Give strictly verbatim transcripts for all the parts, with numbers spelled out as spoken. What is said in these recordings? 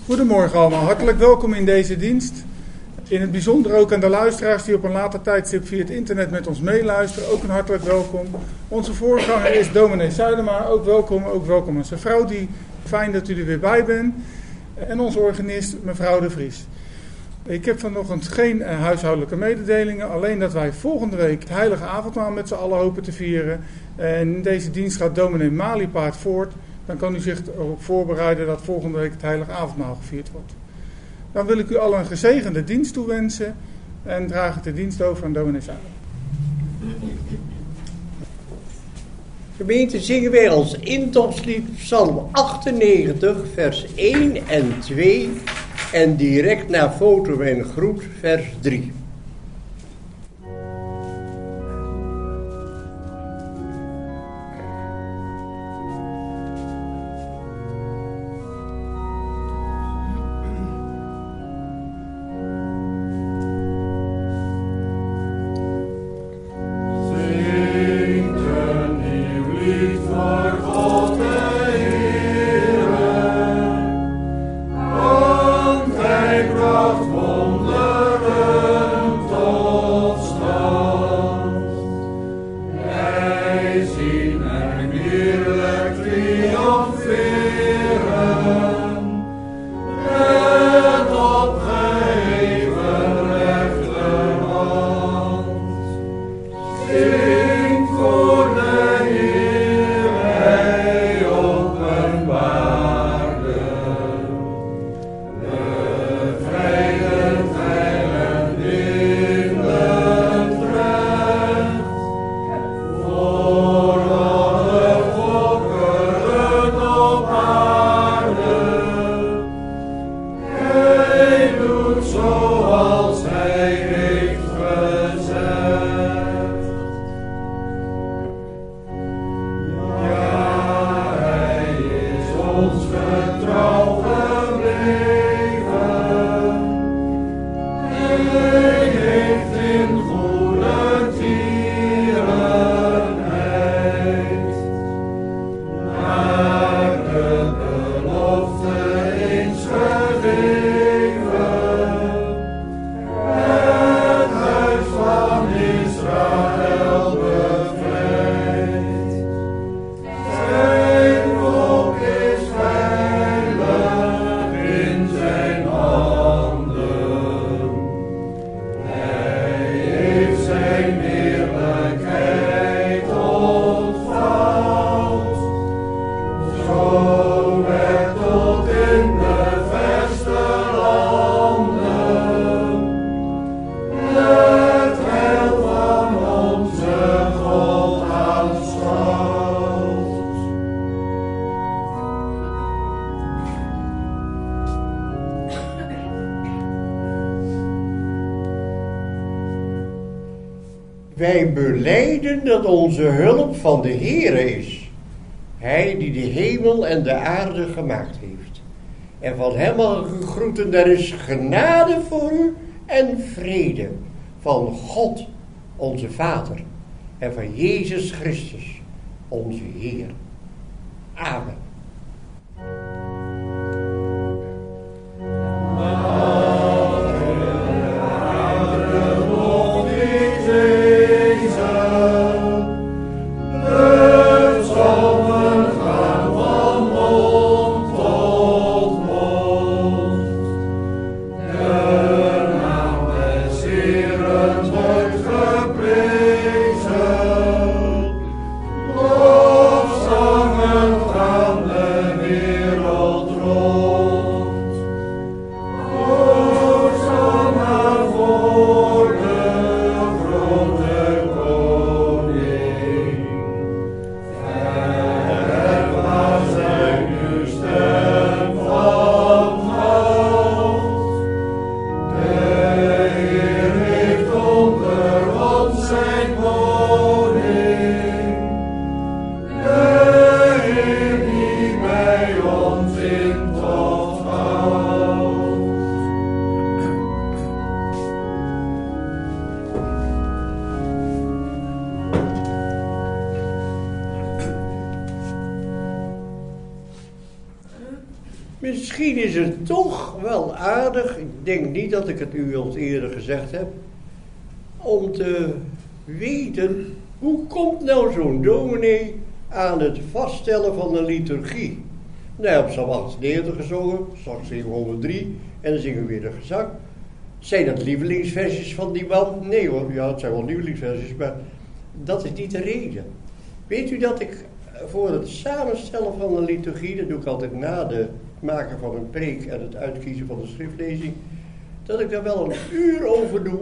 Goedemorgen allemaal, hartelijk welkom in deze dienst. In het bijzonder ook aan de luisteraars die op een later tijdstip via het internet met ons meeluisteren, ook een hartelijk welkom. Onze voorganger is dominee Zuidema, ook welkom, ook welkom aan zijn vrouw, die fijn dat u er weer bij bent. En onze organist, mevrouw De Vries. Ik heb vanochtend geen uh, huishoudelijke mededelingen, alleen dat wij volgende week het heilige avondmaal met z'n allen hopen te vieren. En in deze dienst gaat dominee Maliepaard voort. Dan kan u zich erop voorbereiden dat volgende week het heilige avondmaal gevierd wordt. Dan wil ik u allen een gezegende dienst toewensen en draag ik de dienst over aan dominee Zuidema. Gemeente, zingen wij als intopslied Psalm achtennegentig, vers één en twee en direct na foto en groet, vers drie. Wij belijden dat onze hulp van de Heere is. Hij die de hemel en de aarde gemaakt heeft. En van hem al gegroeten, er is genade voor u en vrede van God, onze Vader, en van Jezus Christus, onze Heer. Amen. Lofzangen gaan misschien is het toch wel aardig, ik denk niet dat ik het u al eerder gezegd heb, om te weten, hoe komt nou zo'n dominee aan het vaststellen van een liturgie? Nou, je hebt Psalm achtennegentig gezongen, straks zingen we honderddrie en dan zingen we weer de gezang. Zijn dat lievelingsversies van die man? Nee hoor, ja, het zijn wel lievelingsversies, maar dat is niet de reden. Weet u dat ik voor het samenstellen van een liturgie, dat doe ik altijd na het maken van een preek en het uitkiezen van de schriftlezing, dat ik daar wel een uur over doe.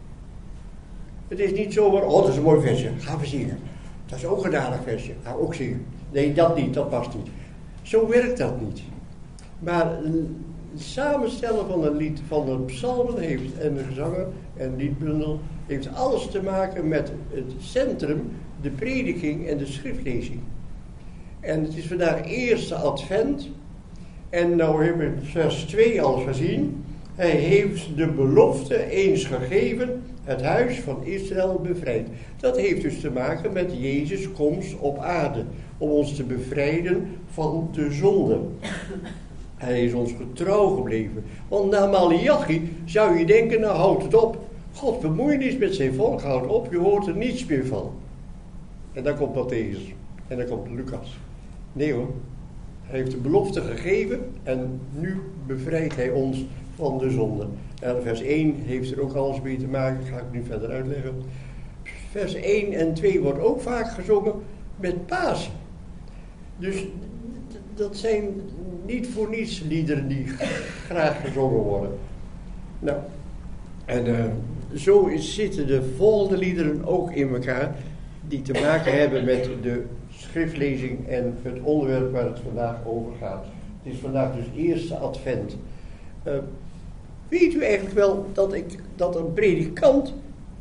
Het is niet zomaar, oh dat is een mooi versje, gaan we zingen. Dat is ook een aardig versje, ga ook zingen. Nee, dat niet, dat past niet. Zo werkt dat niet. Maar het samenstellen van een lied, van een psalmen heeft, en de gezangen en liedbundel, heeft alles te maken met het centrum, de prediking en de schriftlezing. En het is vandaag eerste advent. En nou hebben we vers twee al gezien. Hij heeft de belofte eens gegeven, het huis van Israël bevrijd. Dat heeft dus te maken met Jezus' komst op aarde. Om ons te bevrijden van de zonde. Hij is ons getrouw gebleven. Want na Malachi zou je denken, nou houdt het op. God bemoeienis met zijn volk houdt op, je hoort er niets meer van. En dan komt Matthäus. En dan komt Lucas. Nee hoor. Hij heeft de belofte gegeven en nu bevrijdt hij ons van de zonde. En vers één heeft er ook alles mee te maken, dat ga ik nu verder uitleggen. Vers één en twee wordt ook vaak gezongen met Pasen. Dus dat zijn niet voor niets liederen die graag gezongen worden. Nou, en uh, zo is, zitten de volgende liederen ook in elkaar, die te maken hebben met de schriftlezing en het onderwerp waar het vandaag over gaat. Het is vandaag dus eerste advent. Uh, weet u eigenlijk wel dat, ik, dat een predikant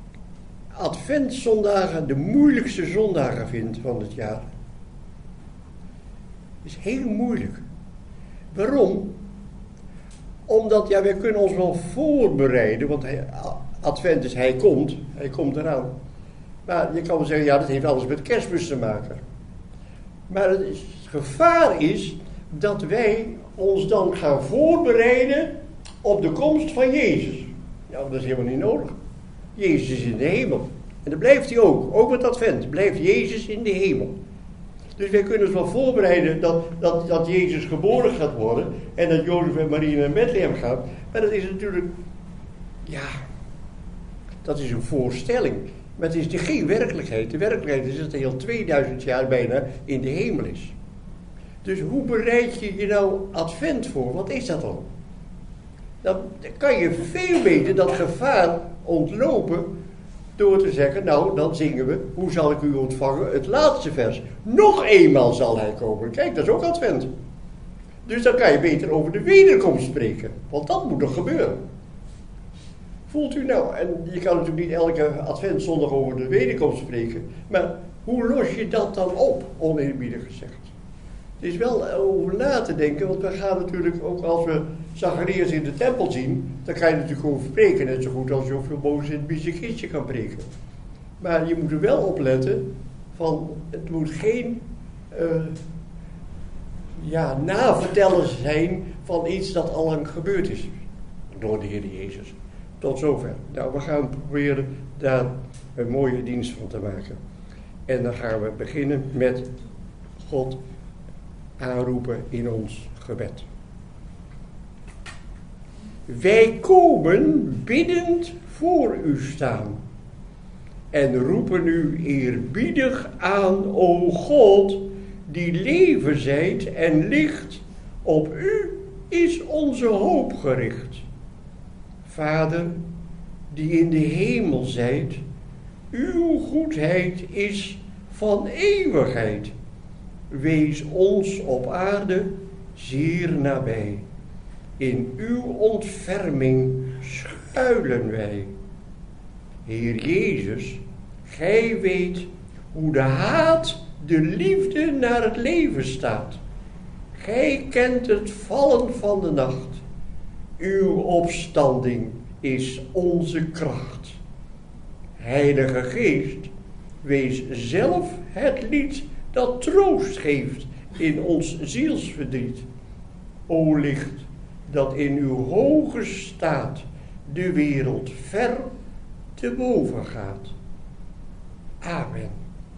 adventzondagen de moeilijkste zondagen vindt van het jaar? Het is heel moeilijk. Waarom? Omdat, ja, wij kunnen ons wel voorbereiden, want hij, advent is hij komt, hij komt eraan. Maar je kan wel zeggen, ja, dat heeft alles met kerstmis te maken. Maar het, is, het gevaar is dat wij ons dan gaan voorbereiden op de komst van Jezus. Ja, dat is helemaal niet nodig. Jezus is in de hemel. En dat blijft hij ook. Ook met advent blijft Jezus in de hemel. Dus wij kunnen ons wel voorbereiden dat, dat, dat Jezus geboren gaat worden. En dat Jozef en Maria naar Bethlehem gaan. Maar dat is natuurlijk, ja, dat is een voorstelling. Maar het is geen werkelijkheid. De werkelijkheid is dat hij al tweeduizend jaar bijna in de hemel is. Dus hoe bereid je je nou advent voor? Wat is dat dan? Dan kan je veel beter dat gevaar ontlopen door te zeggen, nou dan zingen we, hoe zal ik u ontvangen? Het laatste vers. Nog eenmaal zal hij komen. Kijk, dat is ook advent. Dus dan kan je beter over de wederkomst spreken. Want dat moet nog gebeuren. Voelt u nou, en je kan natuurlijk niet elke adventzondag over de wederkomst spreken, maar hoe los je dat dan op, oneerbiedig gezegd? Het is wel over na te denken, want we gaan natuurlijk ook als we Zacharias in de tempel zien, dan kan je natuurlijk over spreken, net zo goed als je over Mozes in het Biezegietje kan preken. Maar je moet er wel op letten, van het moet geen uh, ja, navertellen zijn van iets dat al lang gebeurd is door de Heer Jezus. Tot zover. Nou, we gaan proberen daar een mooie dienst van te maken. En dan gaan we beginnen met God aanroepen in ons gebed. Wij komen biddend voor u staan en roepen u eerbiedig aan, o God, die leven zijt en licht. Op u is onze hoop gericht. Vader, die in de hemel zijt, uw goedheid is van eeuwigheid. Wees ons op aarde zeer nabij. In uw ontferming schuilen wij. Heer Jezus, gij weet hoe de haat de liefde naar het leven staat. Gij kent het vallen van de nacht. Uw opstanding is onze kracht. Heilige Geest, wees zelf het lied dat troost geeft in ons zielsverdriet. o licht, dat in uw hoge staat de wereld ver te boven gaat. Amen.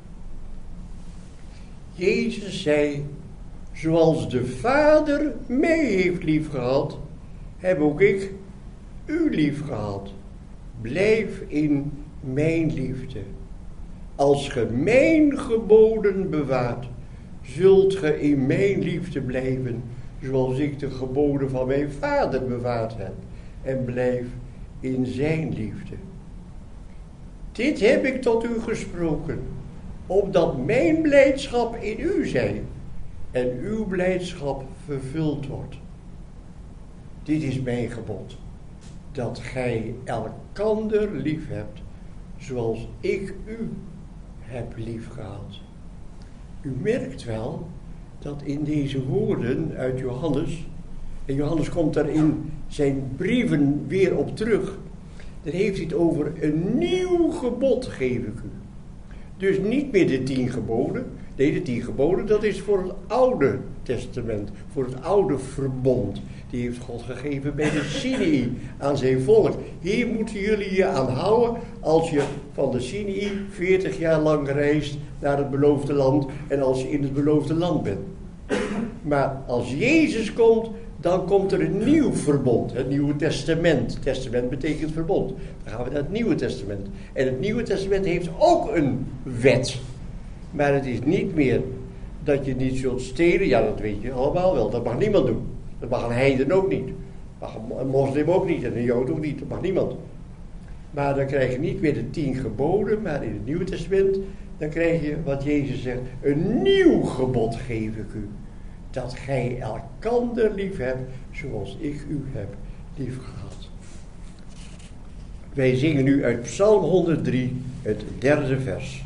Jezus zei, zoals de Vader mij heeft liefgehad, heb ook ik u liefgehad. Blijf in mijn liefde. Als ge mijn geboden bewaart, zult ge in mijn liefde blijven, zoals ik de geboden van mijn Vader bewaard heb, en blijf in zijn liefde. Dit heb ik tot u gesproken, opdat mijn blijdschap in u zij en uw blijdschap vervuld wordt. Dit is mijn gebod, dat gij elkander lief hebt, zoals ik u heb liefgehad. U merkt wel dat in deze woorden uit Johannes, en Johannes komt daar in zijn brieven weer op terug, dan heeft hij het over een nieuw gebod geef ik u. Dus niet meer de tien geboden. Nee, de tien geboden, dat is voor het oude testament, voor het oude verbond. Die heeft God gegeven bij de Sinai aan zijn volk. Hier moeten jullie je aan houden als je van de Sinai veertig jaar lang reist naar het beloofde land en als je in het beloofde land bent. Maar als Jezus komt, dan komt er een nieuw verbond, het Nieuwe Testament. Testament betekent verbond. Dan gaan we naar het Nieuwe Testament. En het Nieuwe Testament heeft ook een wet. Maar het is niet meer dat je niet zult stelen. Ja, dat weet je allemaal wel. Dat mag niemand doen. Dat mag een heiden ook niet. Dat mag een moslim ook niet en een jood ook niet. Dat mag niemand. Maar dan krijg je niet meer de tien geboden, maar in het Nieuwe Testament, dan krijg je wat Jezus zegt, een nieuw gebod geef ik u. Dat gij elkander lief hebt, zoals ik u heb lief gehad. Wij zingen nu uit Psalm honderddrie, het derde vers.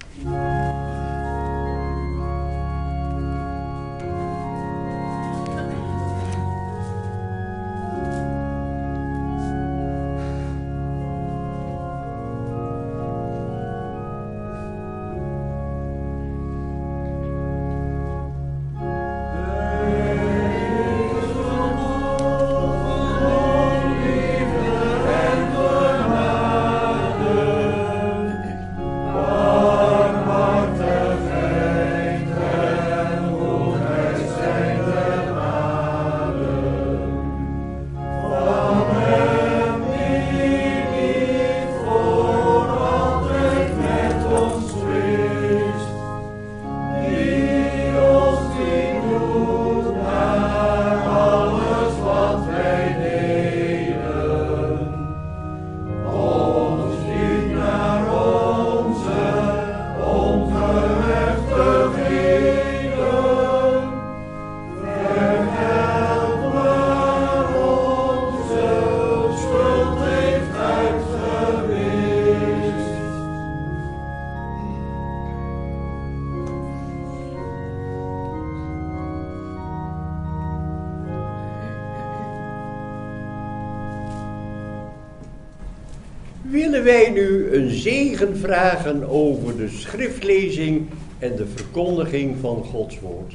Willen wij nu een zegen vragen over de schriftlezing en de verkondiging van Gods woord.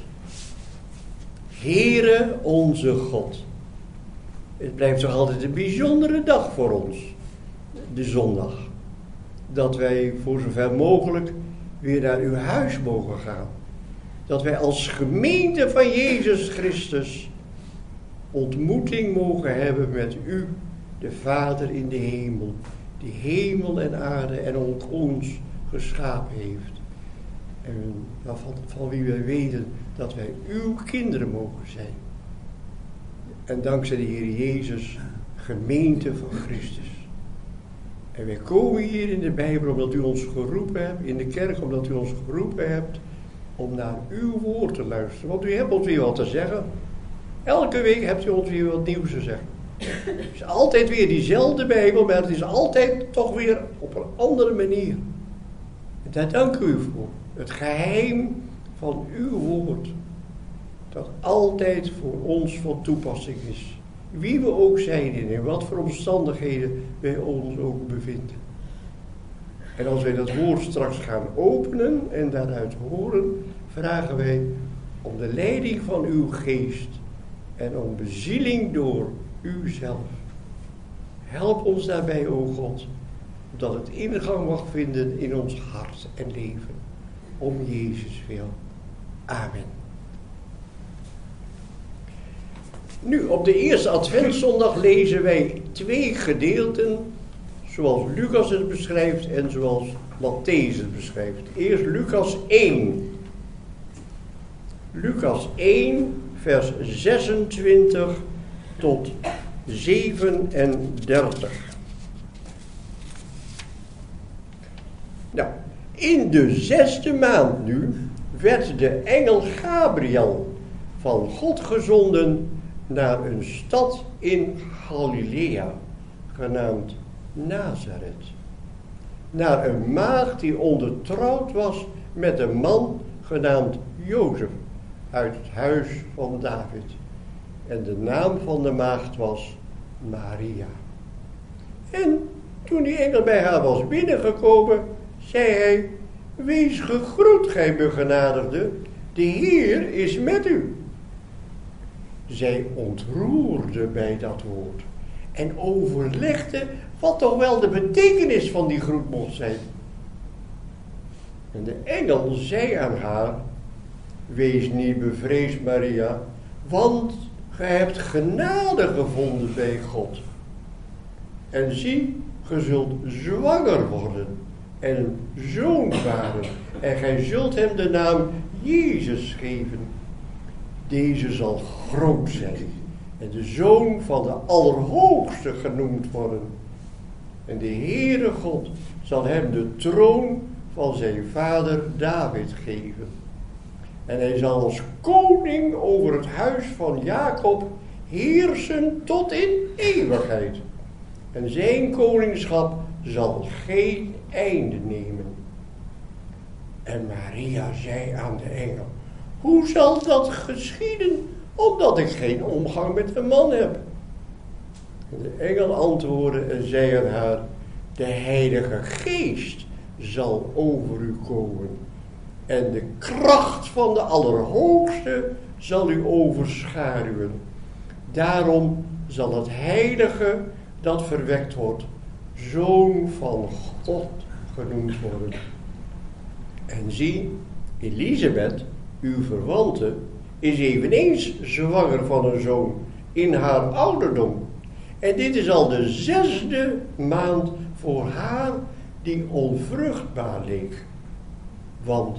Heere onze God. Het blijft toch altijd een bijzondere dag voor ons, de zondag. Dat wij voor zover mogelijk weer naar uw huis mogen gaan. Dat wij als gemeente van Jezus Christus ontmoeting mogen hebben met u, de Vader in de hemel, die hemel en aarde en ook ons geschapen heeft. En van, van wie wij weten dat wij uw kinderen mogen zijn. En dankzij de Heer Jezus, gemeente van Christus. En wij komen hier in de Bijbel omdat u ons geroepen hebt, in de kerk omdat u ons geroepen hebt, om naar uw woord te luisteren. Want u hebt ons weer wat te zeggen. Elke week hebt u ons weer wat nieuws te zeggen. Het is altijd weer diezelfde Bijbel, maar het is altijd toch weer op een andere manier. En daar dank u voor. Het geheim van uw woord, dat altijd voor ons van toepassing is. Wie we ook zijn en in wat voor omstandigheden wij ons ook bevinden. En als wij dat woord straks gaan openen en daaruit horen, vragen wij om de leiding van uw geest en om bezieling door uzelf. Help ons daarbij, o God, dat het ingang mag vinden in ons hart en leven. Om Jezus wil. Amen. Nu, op de eerste Adventszondag lezen wij twee gedeelten, zoals Lucas het beschrijft en zoals Mattheüs het beschrijft. Eerst Lucas één. Lucas één, vers zesentwintig tot zevenendertig. Nou, in de zesde maand nu werd de engel Gabriel van God gezonden naar een stad in Galilea, genaamd Nazareth. Naar een maagd die ondertrouwd was met een man genaamd Jozef uit het huis van David. En de naam van de maagd was Maria. En toen die engel bij haar was binnengekomen, zei hij: wees gegroet, gij begenadigde, de Heer is met u. Zij ontroerde bij dat woord en overlegde wat toch wel de betekenis van die groet mocht zijn. En de engel zei aan haar: wees niet bevreesd, Maria, want gij hebt genade gevonden bij God. En zie, ge zult zwanger worden en een zoon baren, en gij zult hem de naam Jezus geven. Deze zal groot zijn en de zoon van de Allerhoogste genoemd worden. En de Heere God zal hem de troon van zijn vader David geven. En hij zal als koning over het huis van Jacob heersen tot in eeuwigheid. En zijn koningschap zal geen einde nemen. En Maria zei aan de engel: hoe zal dat geschieden, omdat ik geen omgang met een man heb? En de engel antwoordde en zei aan haar: de Heilige Geest zal over u komen. En de kracht van de Allerhoogste zal u overschaduwen. Daarom zal het heilige dat verwekt wordt, Zoon van God genoemd worden. En zie, Elisabeth, uw verwante, is eveneens zwanger van een zoon in haar ouderdom. En dit is al de zesde maand voor haar die onvruchtbaar leek. Want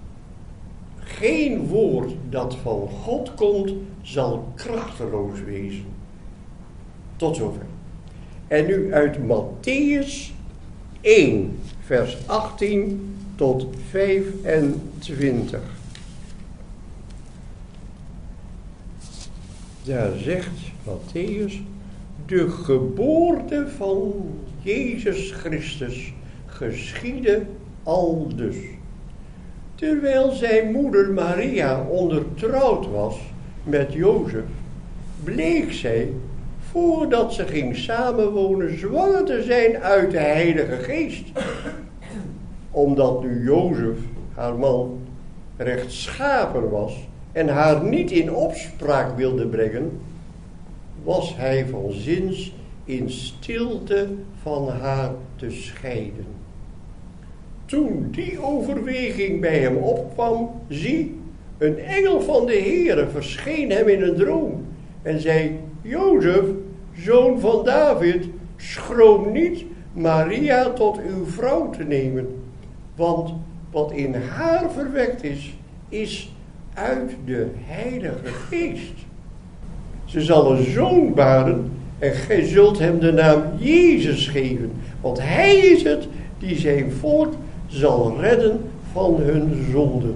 geen woord dat van God komt, zal krachteloos wezen. Tot zover. En nu uit Mattheüs één, vers achttien tot vijfentwintig. Daar zegt Mattheüs: de geboorte van Jezus Christus geschiedde aldus. Terwijl zijn moeder Maria ondertrouwd was met Jozef, bleek zij, voordat ze ging samenwonen, zwanger te zijn uit de Heilige Geest. Omdat nu Jozef, haar man, rechtschapen was en haar niet in opspraak wilde brengen, was hij van zins in stilte van haar te scheiden. Toen die overweging bij hem opkwam, zie, een engel van de Heere verscheen hem in een droom en zei: Jozef, zoon van David, schroom niet Maria tot uw vrouw te nemen, want wat in haar verwekt is, is uit de Heilige Geest. Ze zal een zoon baren en gij zult hem de naam Jezus geven, want hij is het die zijn volk zal redden van hun zonden.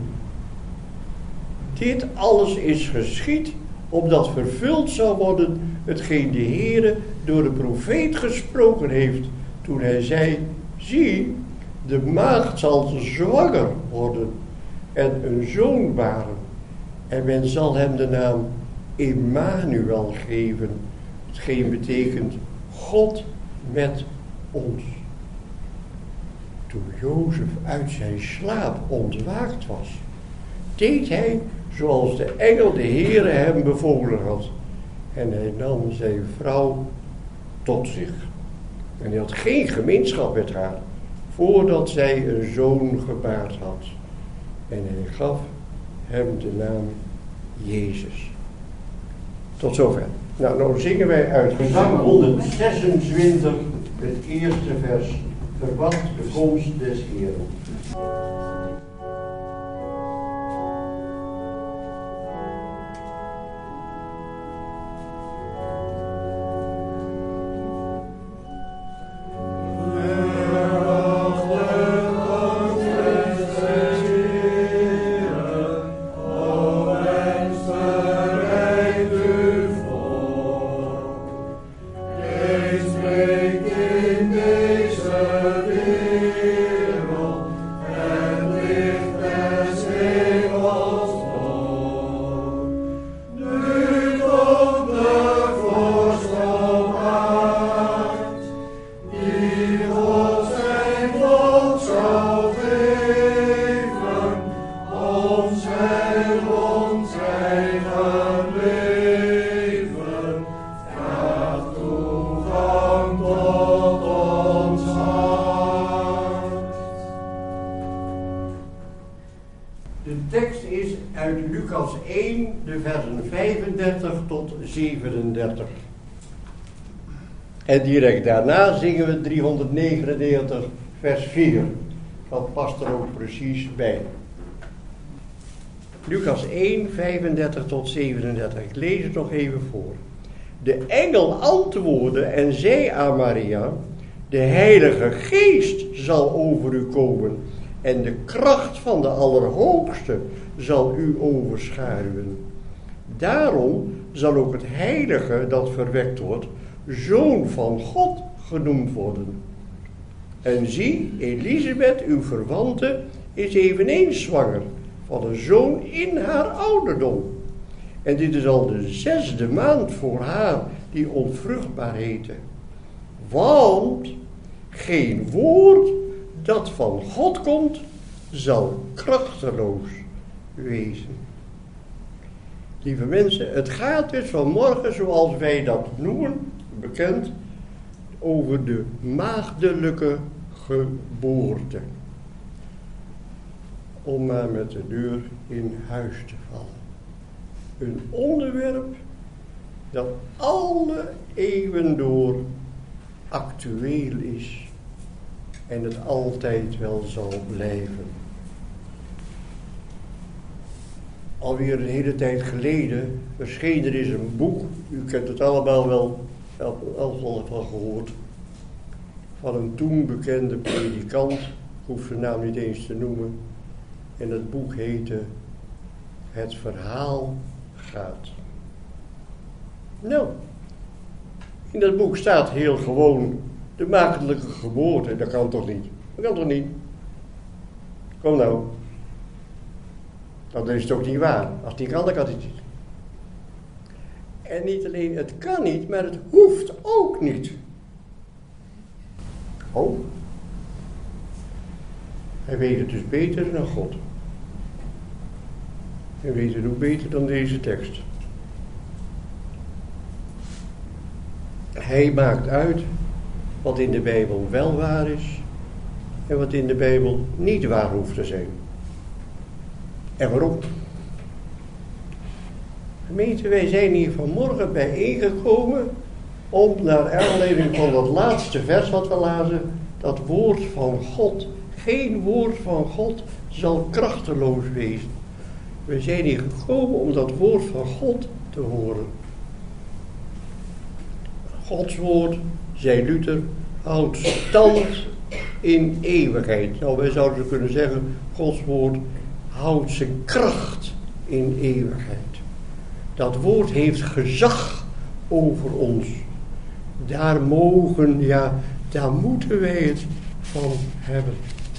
Dit alles is geschied, opdat vervuld zou worden hetgeen de Heere door de profeet gesproken heeft, toen hij zei: zie, de maagd zal zwanger worden en een zoon baren, en men zal hem de naam Emmanuel geven, hetgeen betekent God met ons. Toen Jozef uit zijn slaap ontwaakt was, deed hij zoals de engel de Heere hem bevolen had, en hij nam zijn vrouw tot zich. En hij had geen gemeenschap met haar, voordat zij een zoon gebaard had. En hij gaf hem de naam Jezus. Tot zover. Nou, nou zingen wij uit Gezang honderdzesentwintig, het eerste vers. Verwacht de komst des Heeren. zevenendertig. En direct daarna zingen we driehonderdnegenennegentig vers vier. Dat past er ook precies bij. Lucas één, vijfendertig tot zevenendertig. Ik lees het nog even voor. De engel antwoordde en zei aan Maria: de Heilige Geest zal over u komen en de kracht van de Allerhoogste zal u overschaduwen. Daarom zal ook het heilige dat verwekt wordt, Zoon van God genoemd worden. En zie, Elisabeth, uw verwante, is eveneens zwanger van een zoon in haar ouderdom. En dit is al de zesde maand voor haar die onvruchtbaar heette. Want geen woord dat van God komt, zal krachteloos wezen. Lieve mensen, het gaat dus vanmorgen, zoals wij dat noemen, bekend, over de maagdelijke geboorte. Om maar met de deur in huis te vallen. Een onderwerp dat alle eeuwen door actueel is en het altijd wel zal blijven. Alweer een hele tijd geleden verscheen er eens een boek, u kent het allemaal wel, al van gehoord, van een toen bekende predikant, ik hoef zijn naam niet eens te noemen, en het boek heette Het Verhaal Gaat. Nou, in dat boek staat heel gewoon de maagdelijke geboorte, dat kan toch niet? Dat kan toch niet? Kom nou. Dan is het ook niet waar. Als het niet kan, dan kan het niet. En niet alleen het kan niet, maar het hoeft ook niet. Oh. Hij weet het dus beter dan God. Hij weet het ook beter dan deze tekst. Hij maakt uit wat in de Bijbel wel waar is en wat in de Bijbel niet waar hoeft te zijn. En waarom? Gemeente, wij zijn hier vanmorgen bijeengekomen om naar aanleiding van dat laatste vers wat we lazen, dat woord van God, geen woord van God zal krachteloos wezen. We zijn hier gekomen om dat woord van God te horen. Gods woord, zei Luther, houdt stand in eeuwigheid. Nou, wij zouden kunnen zeggen, Gods woord houdt zijn kracht in eeuwigheid. Dat woord heeft gezag over ons. Daar mogen, ja, daar moeten wij het van hebben.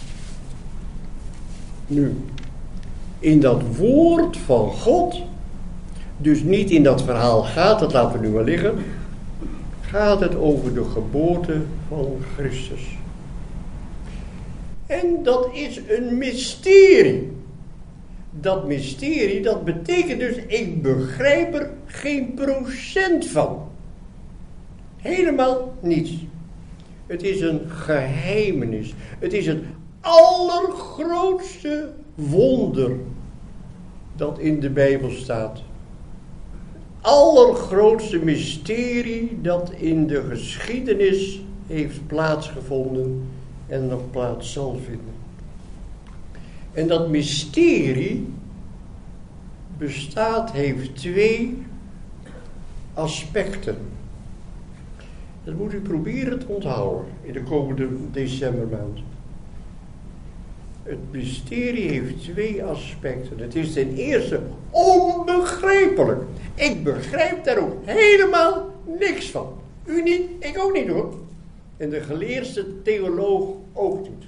Nu, in dat woord van God, dus niet in dat verhaal gaat, dat laten we nu maar liggen, gaat het over de geboorte van Christus. En dat is een mysterie. dat mysterie, dat betekent dus, ik begrijp er geen procent van. Helemaal niets. Het is een geheimenis. Het is het allergrootste wonder dat in de Bijbel staat. Het allergrootste mysterie dat in de geschiedenis heeft plaatsgevonden en nog plaats zal vinden. En dat mysterie bestaat, heeft twee aspecten. Dat moet u proberen te onthouden in de komende decembermaand. Het mysterie heeft twee aspecten. Het is ten eerste onbegrijpelijk. Ik begrijp daar ook helemaal niks van. U niet, ik ook niet hoor. En de geleerdste theoloog ook niet.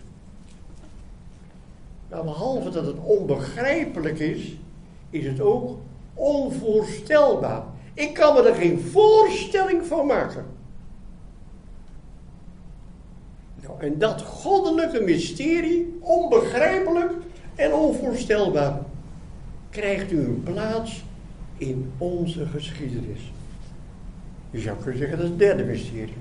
Maar behalve dat het onbegrijpelijk is, is het ook onvoorstelbaar. Ik kan me er geen voorstelling van maken. Nou, en dat goddelijke mysterie, onbegrijpelijk en onvoorstelbaar, krijgt u een plaats in onze geschiedenis. Je zou kunnen zeggen, dat is het derde mysterie.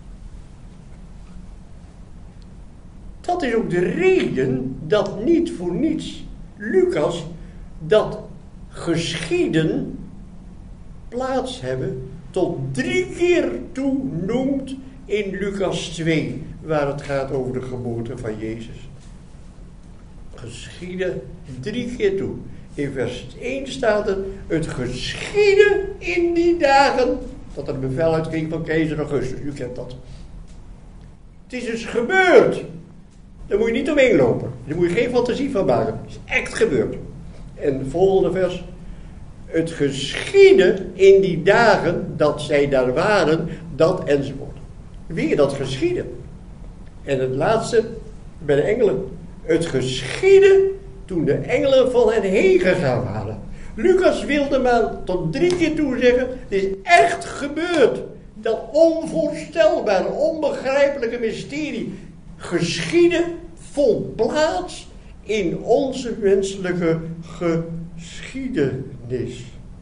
Dat is ook de reden dat niet voor niets Lucas dat geschieden plaats hebben tot drie keer toe noemt in Lucas twee, waar het gaat over de geboorte van Jezus. Geschieden drie keer toe. In vers één staat er, het geschiedde in die dagen, dat er een bevel uitging van keizer Augustus. U kent dat. Het is dus gebeurd. Daar moet je niet omheen lopen. Daar moet je geen fantasie van maken. Het is echt gebeurd. En het volgende vers. Het geschiedde in die dagen dat zij daar waren, dat enzovoort. Weer dat geschiedde. En het laatste bij de engelen. Het geschiedde toen de engelen van hen heen gegaan waren. Lucas wilde maar tot drie keer toe zeggen, het is echt gebeurd. Dat onvoorstelbare, onbegrijpelijke mysterie geschieden vond plaats in onze menselijke geschiedenis.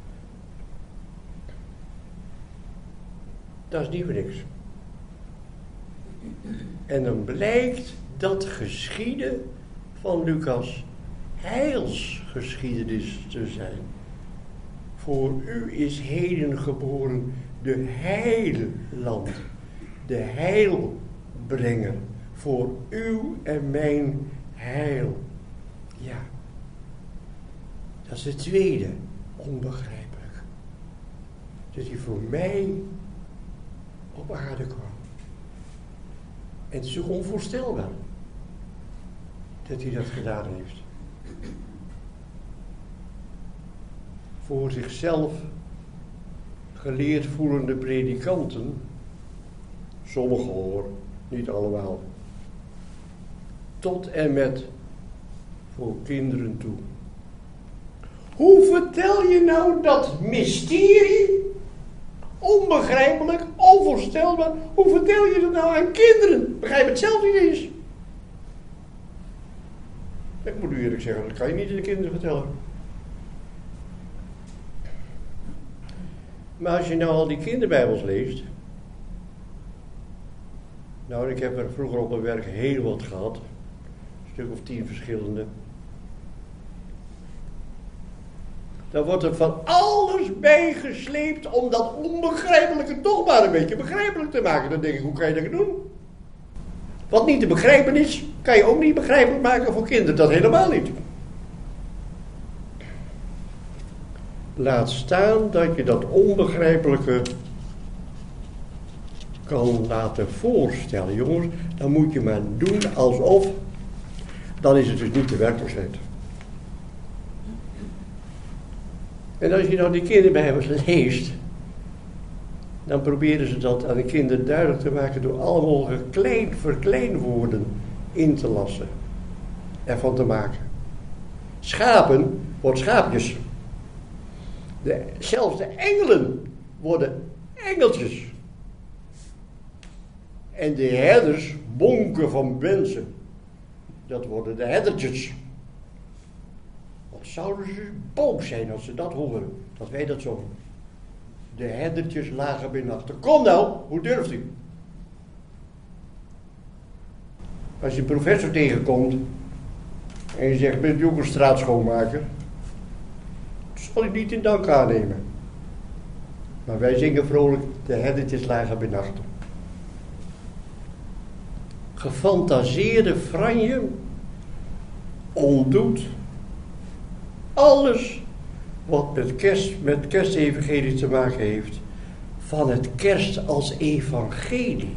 Dat is niet voor niks. En dan blijkt dat geschieden van Lucas heilsgeschiedenis te zijn. Voor u is heden geboren de heiland, de heilbrenger. Voor uw en mijn heil. Ja. Dat is het tweede. Onbegrijpelijk. Dat hij voor mij op aarde kwam. En het is ook onvoorstelbaar dat hij dat gedaan heeft. Voor zichzelf geleerd voelende predikanten, sommigen hoor, niet allemaal, tot en met voor kinderen toe. Hoe vertel je nou dat mysterie, onbegrijpelijk, onvoorstelbaar, hoe vertel je dat nou aan kinderen? Begrijp het zelf niet eens. Ik moet u eerlijk zeggen, dat kan je niet aan de kinderen vertellen. Maar als je nou al die kinderbijbels leest. Nou, ik heb er vroeger op mijn werk heel wat gehad. Een stuk of tien verschillende. Dan wordt er van alles bij gesleept om dat onbegrijpelijke toch maar een beetje begrijpelijk te maken. Dan denk ik, hoe kan je dat doen? Wat niet te begrijpen is, kan je ook niet begrijpelijk maken voor kinderen. Dat helemaal niet. Laat staan dat je dat onbegrijpelijke kan laten voorstellen. Jongens, dan moet je maar doen alsof. Dan is het dus niet de werkelijkheid. En als je nou die kinderbijbels leest, dan proberen ze dat aan de kinderen duidelijk te maken door alle mogelijke klein, verkleinwoorden in te lassen. Ervan te maken. Schapen wordt schaapjes. De, zelfs de engelen worden engeltjes. En de herders bonken van mensen. Dat worden de herdertjes. Wat zouden ze boos zijn als ze dat horen, dat wij dat zongen. De herdertjes lagen binnen. Kom nou, hoe durft u? Als je een professor tegenkomt en je zegt, bent u ook een straatschoonmaker? Dat zal ik niet in dank aannemen. Maar wij zingen vrolijk, de herdertjes lagen benachten. Gefantaseerde franje ontdoet alles wat met kerst, met kerstevangelie te maken heeft, van het kerst als evangelie.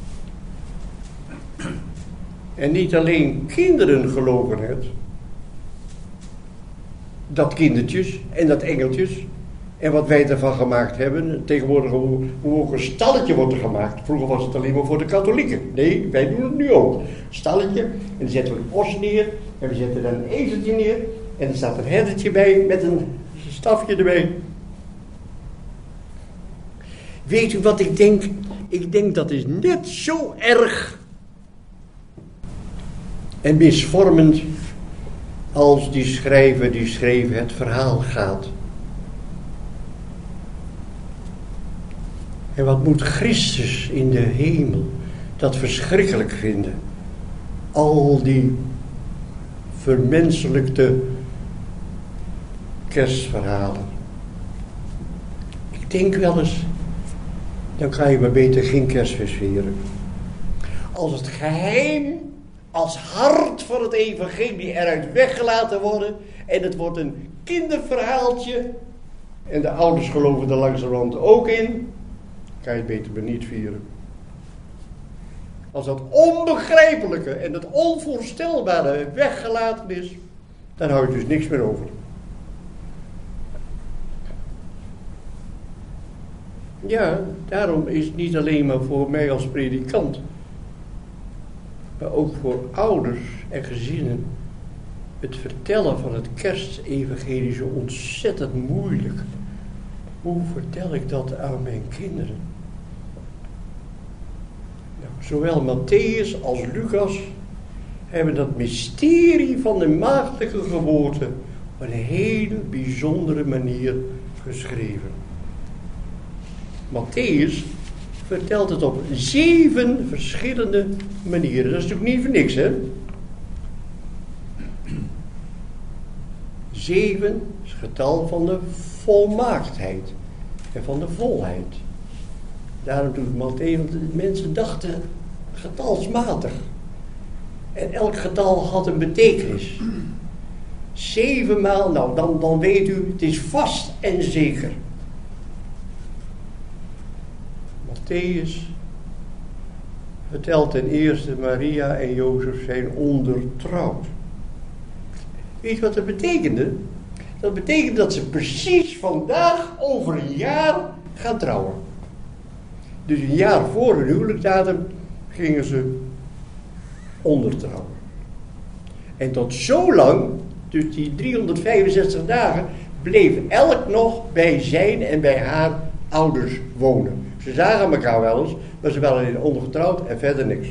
En niet alleen kinderen geloven het, dat kindertjes en dat engeltjes, en wat wij ervan gemaakt hebben. Tegenwoordig hoe, hoe ook een stalletje wordt er gemaakt. Vroeger was het alleen maar voor de katholieken. Nee, wij doen het nu ook. Stalletje, en dan zetten we een os neer, en we zetten dan een ezeltje neer, en er staat een herdertje bij met een stafje erbij. Weet u wat ik denk? Ik denk dat is net zo erg en misvormend als die schrijver die schreef het verhaal gaat. En wat moet Christus in de hemel dat verschrikkelijk vinden? Al die vermenselijkte kerstverhalen. Ik denk wel eens, dan kan je maar beter geen kerstfeest vieren. Als het geheim, als hart van het evangelie eruit weggelaten worden en het wordt een kinderverhaaltje en de ouders geloven er langzamerhand ook in, kan je het beter maar niet vieren. Als dat onbegrijpelijke en dat onvoorstelbare weggelaten is, dan hou je dus niks meer over. Ja, daarom is het niet alleen maar voor mij als predikant, maar ook voor ouders en gezinnen het vertellen van het kerstevangelie zo ontzettend moeilijk. Hoe vertel ik dat aan mijn kinderen? Nou, zowel Mattheüs als Lucas hebben dat mysterie van de maagdelijke geboorte op een hele bijzondere manier geschreven. Mattheüs vertelt het op zeven verschillende manieren. Dat is natuurlijk niet voor niks, hè? Zeven is het getal van de volmaaktheid en van de volheid. Daarom doet Mattheüs, want de mensen dachten getalsmatig. En elk getal had een betekenis. Zevenmaal, nou dan, dan weet u, het is vast en zeker. Mattheüs vertelt ten eerste Maria en Jozef zijn ondertrouwd. Weet je wat dat betekende? Dat betekent dat ze precies vandaag over een jaar gaan trouwen. Dus een jaar voor hun huwelijksdatum gingen ze ondertrouwen. En tot zo lang, dus die driehonderdvijfenzestig dagen, bleef elk nog bij zijn en bij haar ouders wonen. Ze zagen elkaar wel eens, maar ze waren alleen ondergetrouwd en verder niks.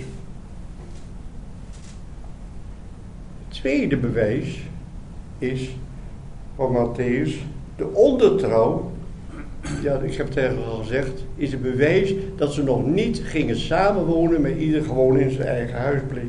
Het tweede bewijs is van Mattheüs, de ondertrouw, ja, ik heb het eigenlijk al gezegd, is een bewijs dat ze nog niet gingen samenwonen, maar ieder gewoon in zijn eigen huis bleef.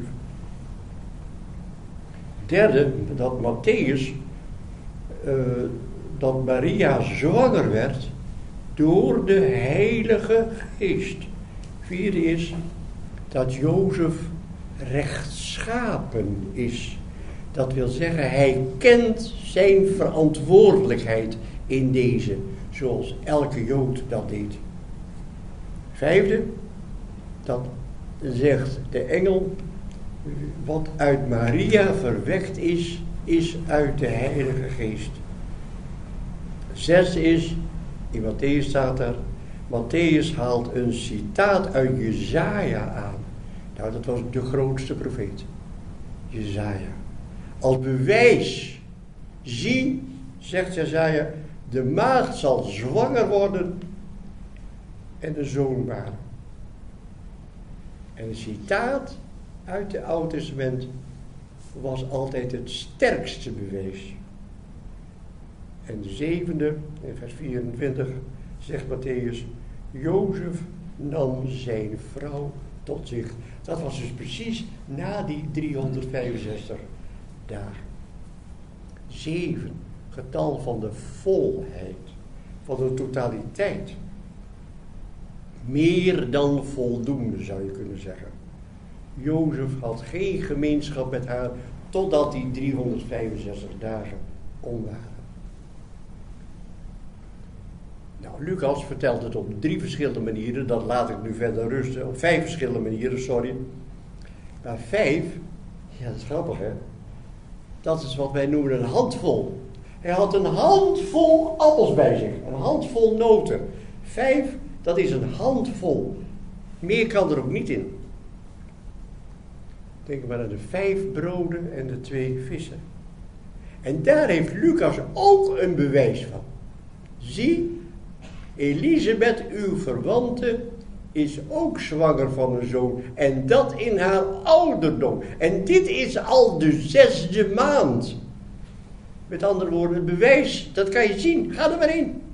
Derde, dat Mattheüs, uh, dat Maria zwanger werd door de Heilige Geest. Vierde is dat Jozef rechtschapen is. Dat wil zeggen, hij kent zijn verantwoordelijkheid in deze, zoals elke Jood dat deed. Vijfde, dat zegt de engel, wat uit Maria verwekt is, is uit de Heilige Geest. Zes is, in Mattheüs staat er, Mattheüs haalt een citaat uit Jesaja aan. Nou, dat was de grootste profeet. Jesaja. Als bewijs, zie, zegt Jesaja, de maagd zal zwanger worden en een zoon baren. En een citaat uit het Oude Testament was altijd het sterkste bewijs. En de zevende, in vers vierentwintig, zegt Matthäus, Jozef nam zijn vrouw tot zich. Dat was dus precies na die driehonderdvijfenzestig dagen. Zeven, getal van de volheid, van de totaliteit. Meer dan voldoende, zou je kunnen zeggen. Jozef had geen gemeenschap met haar totdat die driehonderdvijfenzestig dagen om waren. Nou, Lucas vertelt het op drie verschillende manieren, dat laat ik nu verder rusten, op vijf verschillende manieren, sorry. Maar vijf, ja dat is grappig hè, dat is wat wij noemen een handvol. Hij had een handvol appels bij zich, een handvol noten. Vijf, dat is een handvol. Meer kan er ook niet in. Denk maar aan de vijf broden en de twee vissen. En daar heeft Lucas ook een bewijs van. Zie, Elisabeth, uw verwante, is ook zwanger van een zoon. En dat in haar ouderdom. En dit is al de zesde maand. Met andere woorden, het bewijs, dat kan je zien. Ga er maar in.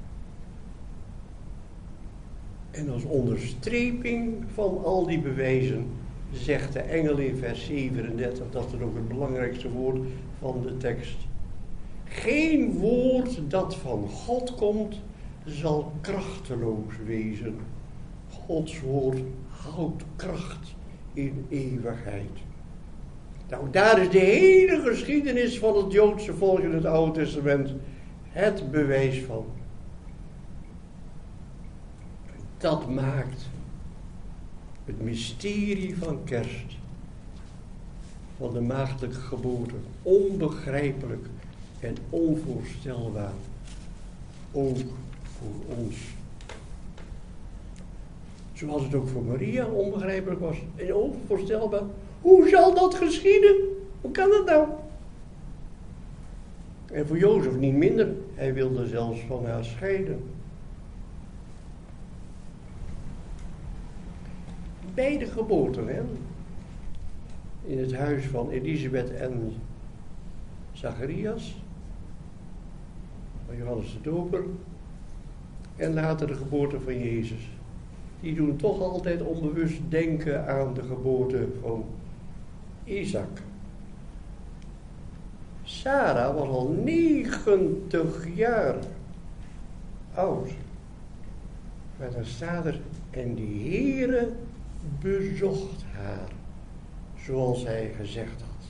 En als onderstreping van al die bewijzen zegt de engel in vers zevenendertig, dat is ook het belangrijkste woord van de tekst. Geen woord dat van God komt, zal krachteloos wezen. Gods woord houdt kracht in eeuwigheid. Nou, daar is de hele geschiedenis van het Joodse volk in het Oude Testament het bewijs van. Dat maakt het mysterie van kerst, van de maagdelijke geboorte, onbegrijpelijk en onvoorstelbaar, ook voor ons. Zoals het ook voor Maria onbegrijpelijk was en onvoorstelbaar. Hoe zal dat geschieden? Hoe kan dat nou? En voor Jozef niet minder. Hij wilde zelfs van haar scheiden. Beide geboorten, hè? In het huis van Elisabeth en Zacharias, van Johannes de Doper, en later de geboorte van Jezus. Die doen toch altijd onbewust denken aan de geboorte van Isaac. Sarah was al negentig jaar oud. Maar dan staat er, en de Heere bezocht haar, zoals hij gezegd had.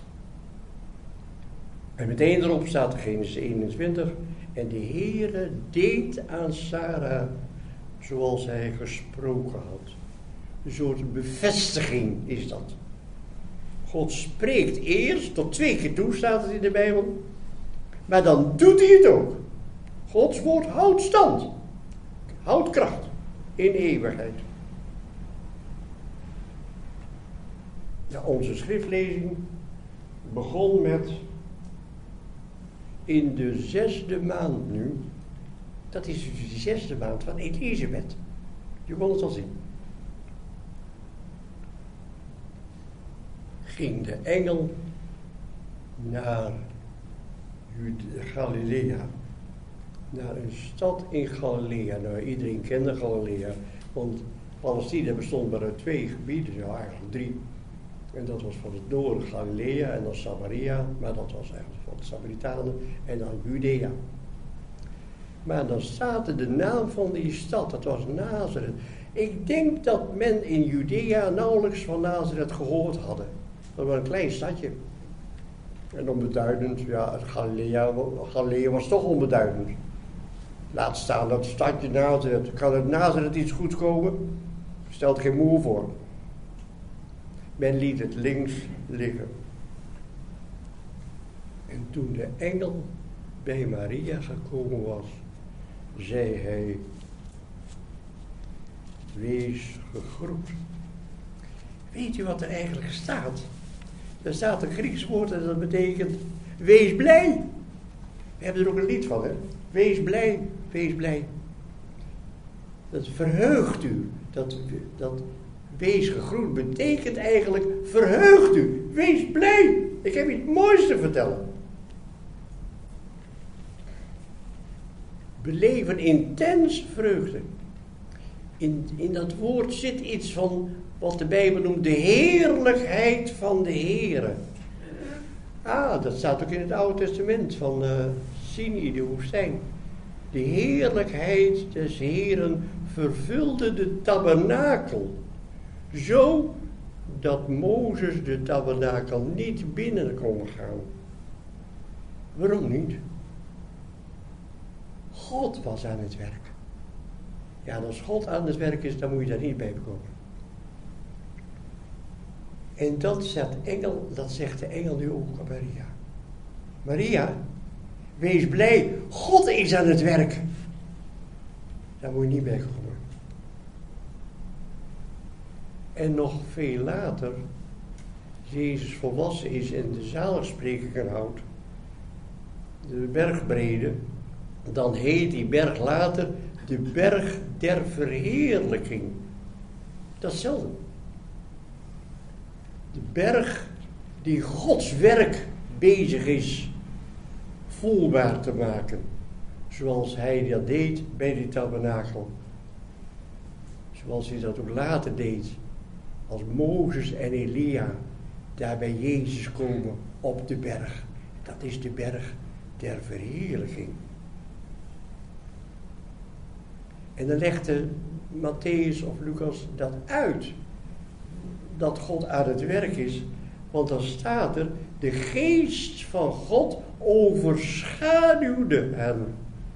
En meteen erop staat Genesis eenentwintig, en de Heere deed aan Sarah zoals hij gesproken had. Een soort bevestiging is dat. God spreekt eerst, tot twee keer toe staat het in de Bijbel, maar dan doet hij het ook. Gods woord houdt stand, houdt kracht in eeuwigheid. Ja, onze schriftlezing begon met in de zesde maand nu. Dat is dus de zesde maand van Elisabeth. Je kon het al zien. Ging de engel naar Galilea. Naar een stad in Galilea. Nou, iedereen kende Galilea. Want Palestina bestond maar uit twee gebieden. Ja, eigenlijk drie. En dat was van het noorden Galilea en dan Samaria. Maar dat was eigenlijk van de Samaritanen. En dan Judea. Maar dan staat er de naam van die stad, dat was Nazareth. Ik denk dat men in Judea nauwelijks van Nazareth gehoord hadden. Dat was een klein stadje. En onbeduidend, ja, het Galilea, Galilea was toch onbeduidend. Laat staan dat stadje Nazareth. Kan het Nazareth iets goeds komen? Stelt geen moer voor. Men liet het links liggen. En toen de engel bij Maria gekomen was, zei hij, wees gegroet. Weet u wat er eigenlijk staat? Er staat een Grieks woord en dat betekent, wees blij. We hebben er ook een lied van, hè? Wees blij, wees blij. Dat verheugt u. Dat, dat wees gegroet betekent eigenlijk, verheugt u. Wees blij. Ik heb iets moois te vertellen. beleven intens vreugde. In, in dat woord zit iets van wat de Bijbel noemt de heerlijkheid van de Heere. Ah, dat staat ook in het Oude Testament van uh, Sinai, de woestijn. De heerlijkheid des Heeren vervulde de tabernakel. Zo dat Mozes de tabernakel niet binnen kon gaan. Waarom niet? God was aan het werk. Ja, en als God aan het werk is, dan moet je daar niet bij komen. En dat zegt, engel, dat zegt de engel nu ook aan Maria. Maria, wees blij, God is aan het werk. Daar moet je niet bij komen. En nog veel later, als Jezus volwassen is en de zaligsprekingen houdt, de bergbrede, dan heet die berg later de berg der verheerlijking. Datzelfde. De berg die Gods werk bezig is voelbaar te maken. Zoals hij dat deed bij de tabernakel. Zoals hij dat ook later deed. Als Mozes en Elia daar bij Jezus komen op de berg. Dat is de berg der verheerlijking. En dan legde Matthäus of Lucas dat uit. Dat God aan het werk is. Want dan staat er, de geest van God overschaduwde hen.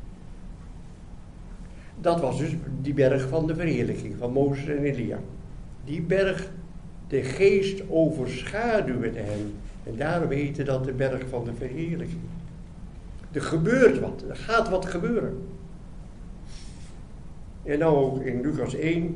Dat was dus die berg van de verheerlijking van Mozes en Elia. Die berg, de geest overschaduwde hen. En daarom heette dat de berg van de verheerlijking. Er gebeurt wat, er gaat wat gebeuren. En nou ook in Lucas één.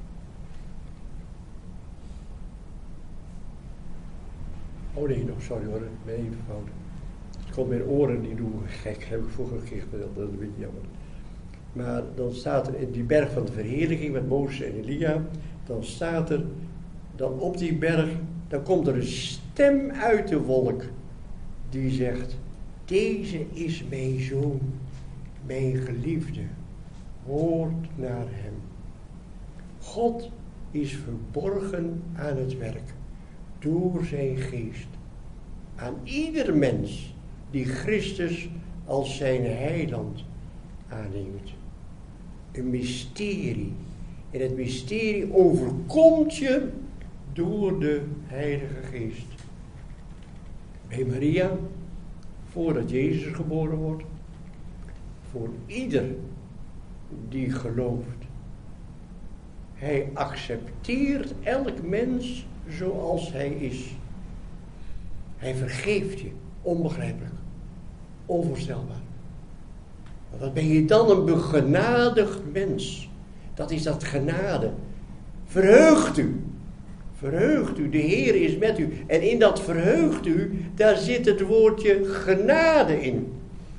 Oh nee, nog, sorry hoor, ik ben even fout. Het komt mijn oren, die doen gek, heb ik vroeger een keer verteld, dat is een beetje jammer. Maar dan staat er in die berg van de verheerlijking met Mozes en Elia, dan staat er, dan op die berg, dan komt er een stem uit de wolk, die zegt, deze is mijn zoon, mijn geliefde, hoort naar hem. God is verborgen aan het werk, door zijn geest, aan ieder mens die Christus als zijn heiland aanneemt. Een mysterie. En het mysterie overkomt je door de Heilige Geest. Bij Maria, voordat Jezus geboren wordt, voor ieder die gelooft. Hij accepteert elk mens zoals hij is. Hij vergeeft je, onbegrijpelijk, onvoorstelbaar. Wat ben je dan een begenadigd mens? Dat is dat genade. Verheugt u. Verheugt u. De Heer is met u. En in dat verheugt u, daar zit het woordje genade in.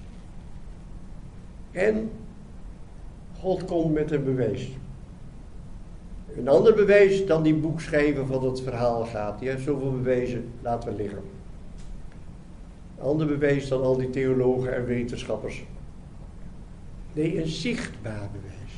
En God komt met een bewijs. Een ander bewijs dan die boekschrijver van het verhaal gaat. Die heeft zoveel bewijzen, laten we liggen. Een ander bewijs dan al die theologen en wetenschappers. Nee, een zichtbaar bewijs.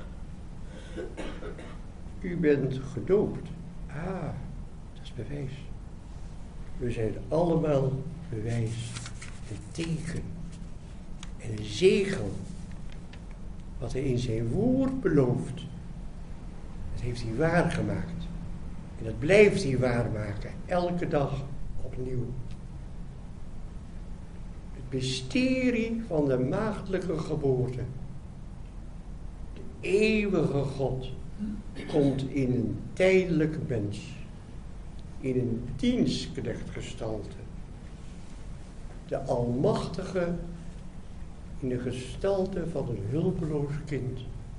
U bent gedoopt. Ah, dat is bewijs. We zijn allemaal bewijs. Een teken. En een zegel. Wat hij in zijn woord belooft. Dat heeft hij waargemaakt. En dat blijft hij waarmaken. Elke dag opnieuw. Het mysterie van de maagdelijke geboorte. De eeuwige God komt in een tijdelijk mens. In een dienstknechtgestalte. De Almachtige in de gestalte van een hulpeloos kind.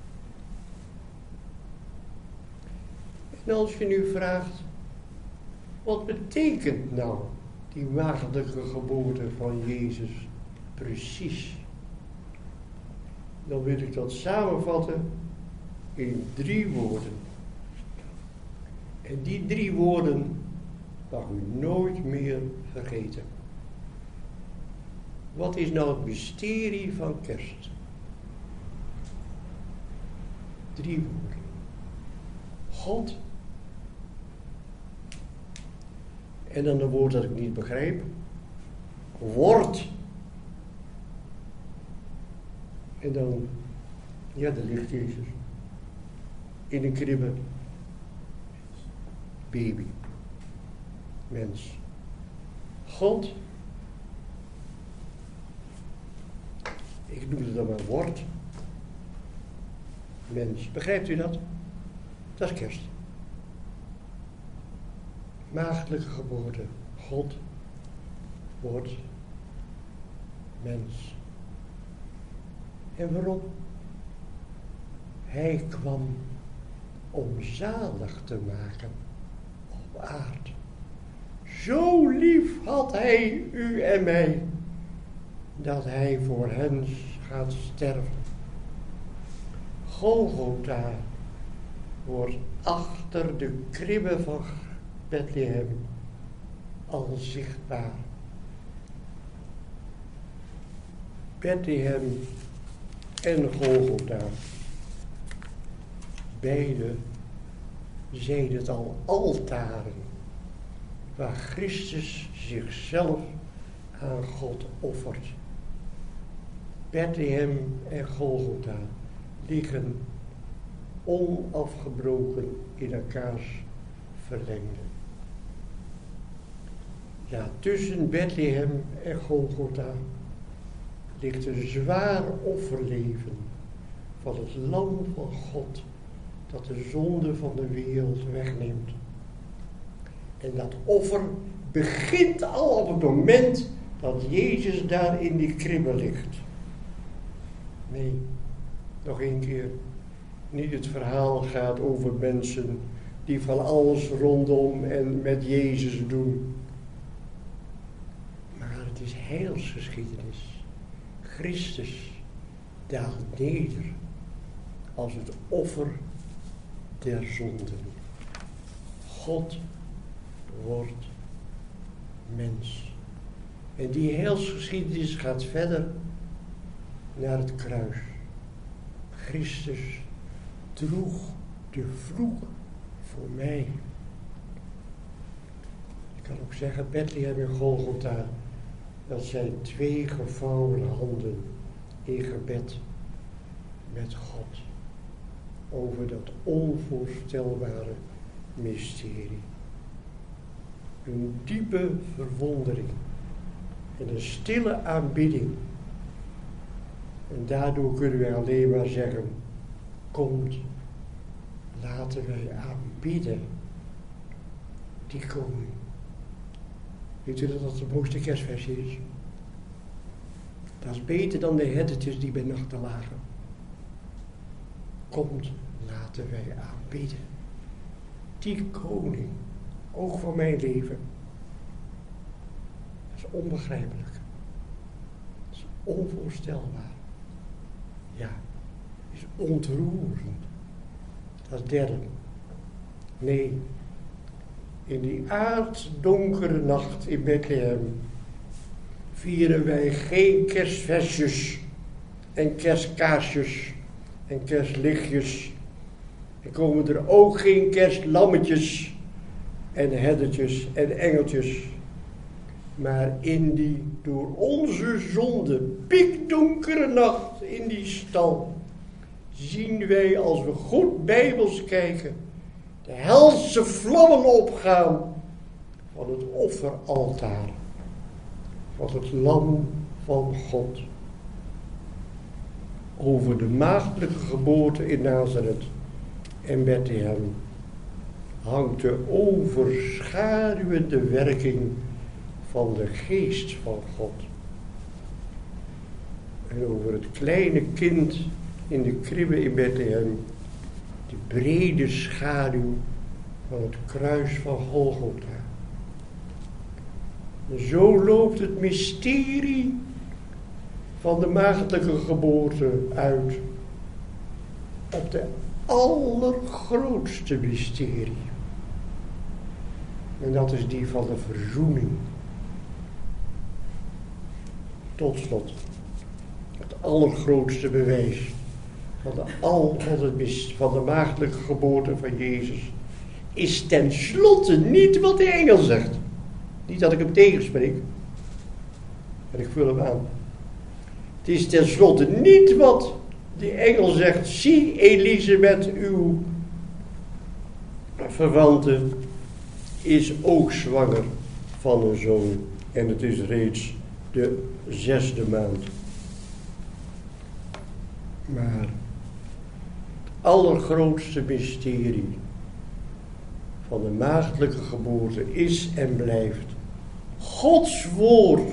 En als je nu vraagt, wat betekent nou die maagdelijke geboorte van Jezus precies? Dan wil ik dat samenvatten in drie woorden. En die drie woorden mag u nooit meer vergeten. Wat is nou het mysterie van kerst? Drie woorden. God. En dan een woord dat ik niet begrijp. Woord. En dan, ja, daar ligt Jezus. In een kribbe. Baby. Mens. God. Ik noem het dan maar woord. Mens. Begrijpt u dat? Dat is kerst. Maagdelijke geboorte. God. Woord. Mens. En waarom? Hij kwam om zalig te maken op aarde. Zo lief had hij u en mij, dat hij voor hen gaat sterven. Golgotha wordt achter de kribbe van Bethlehem al zichtbaar. Bethlehem en Golgotha, beide zijn het al altaren waar Christus zichzelf aan God offert. Bethlehem en Golgotha liggen onafgebroken in elkaars verlengde. Ja, tussen Bethlehem en Golgotha ligt een zwaar offerleven van het lam van God dat de zonde van de wereld wegneemt. En dat offer begint al op het moment dat Jezus daar in die kribbe ligt. Nee, nog één keer. Niet het verhaal gaat over mensen die van alles rondom en met Jezus doen. Maar het is heilsgeschiedenis. Christus daalt neder als het offer der zonden. God wordt mens. En die heilsgeschiedenis gaat verder naar het kruis. Christus droeg de vloek voor mij. Ik kan ook zeggen, Bethlehem en Golgotha, dat zijn twee gevouwen handen in gebed met God over dat onvoorstelbare mysterie. Een diepe verwondering en een stille aanbidding. En daardoor kunnen wij alleen maar zeggen, komt, laten wij aanbidden die koning. Weet u dat dat de mooiste kerstversie is? Dat is beter dan de herdertjes die bij nachten lagen. Komt, laten wij aanbidden die koning. Ook voor mijn leven. Dat is onbegrijpelijk. Dat is onvoorstelbaar. Ja, is ontroerend. Dat is derde. Nee, in die aarddonkere nacht in Bethlehem vieren wij geen kerstversjes en kerstkaarsjes en kerstlichtjes. En komen er ook geen kerstlammetjes en herdertjes en engeltjes. Maar in die door onze zonde pikdonkere nacht in die stal zien wij, als we goed bijbels kijken, de helse vlammen opgaan van het offeraltaar, van het lam van God. Over de maagdelijke geboorte in Nazareth en Bethlehem hangt de overschaduwende werking van de geest van God. En over het kleine kind in de kribbe in Bethlehem de brede schaduw van het kruis van Golgotha. En zo loopt het mysterie van de maagdelijke geboorte uit op de allergrootste mysterie. En dat is die van de verzoening. Tot slot, het allergrootste bewijs. van de al van, het mis, van de maagdelijke geboorte van Jezus is tenslotte niet wat de engel zegt. Niet dat ik hem tegenspreek, maar ik vul hem aan. Het is tenslotte niet wat de engel zegt. Zie, Elisabeth, uw verwante is ook zwanger van een zoon. En het is reeds de zesde maand. Maar het allergrootste mysterie van de maagdelijke geboorte is en blijft Gods woord.